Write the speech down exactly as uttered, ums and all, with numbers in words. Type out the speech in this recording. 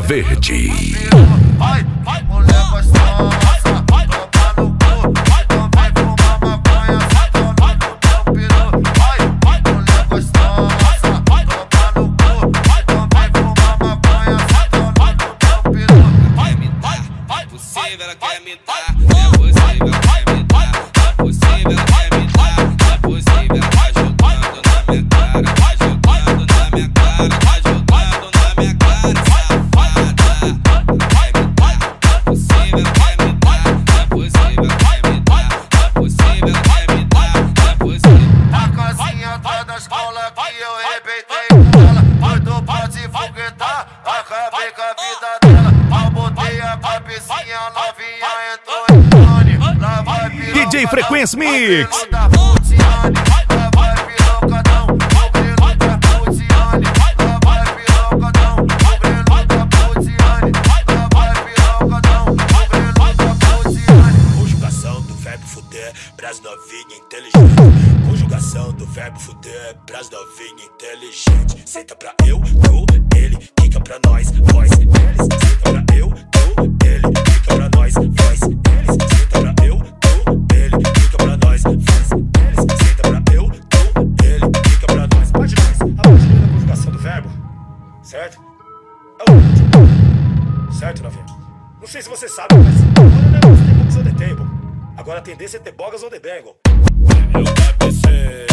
Verde. Vai, vai, mulher gostosa, toma no cu, então vai fumar maconha, toma no teu peru. Vai, vai, mulher gostosa, toma no cu, então vai fumar maconha, toma no teu peru. Vai me dar, vai, possível, ela quer me dar. É possível, ela quer me dar. É possível, ela quer me dar. É possível, ela vai jogando na minha cara, vai jogando na minha cara, vai jogando na minha cara, safada. Vai me dar, é possível, ela quer me dar. É possível, ela quer me dar. É possível, ela quer me dar. É possível. A casinha tá da escola que eu arrebentei com ela. Foi do pode foguetar, acabei com a vida dela. Mal botei a cabecinha, a novinha entrou em pane. Lá vai D J Frequência Mix. da Putiane, lá vai pirocadão, o grilo da Putiane, lá vai pirocadão, o grilo da Putiane, lá vai pirocadão, o grilo da Putiane. Conjugação do verbo fuder, pras novinha inteligente. Conjugação do verbo fuder, pras novinha inteligente. Senta pra eu, tu, ele, quica pra nós, voz, eles. Senta pra eu, tu, ele, quica pra nós, voz, eles. Senta pra eu, tu, ele, quica pra nós, voz, eles. Senta pra eu, tu, ele, quica pra nós. Parte dois, a parte da conjugação do verbo, certo? É o último, certo, novinha? Não sei se você sabe, mas olha o negócio, tem poucos on the table. Agora a tendência é ter bogas on the bangle. Eu